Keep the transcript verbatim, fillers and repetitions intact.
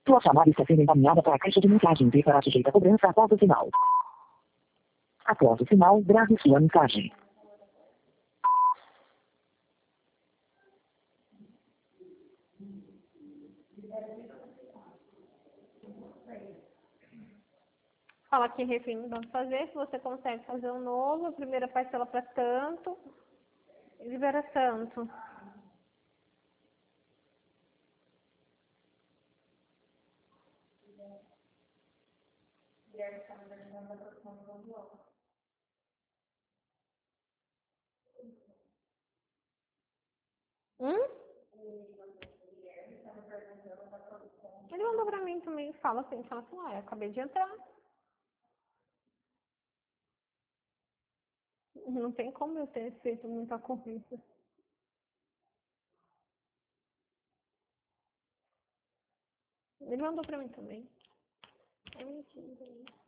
Sua chamada está sendo encaminhada para a caixa de mensagens e será sujeita a cobrança após o sinal. Após o sinal, grave sua mensagem. Fala aqui, refém, vamos fazer. Se você consegue fazer um novo, a primeira parcela para tanto, e libera tanto. Hum? Ele mandou pra mim também, fala assim, fala assim, ah, eu acabei de entrar. Não tem como eu ter feito muita corrida. Ele mandou pra mim também. É mentira.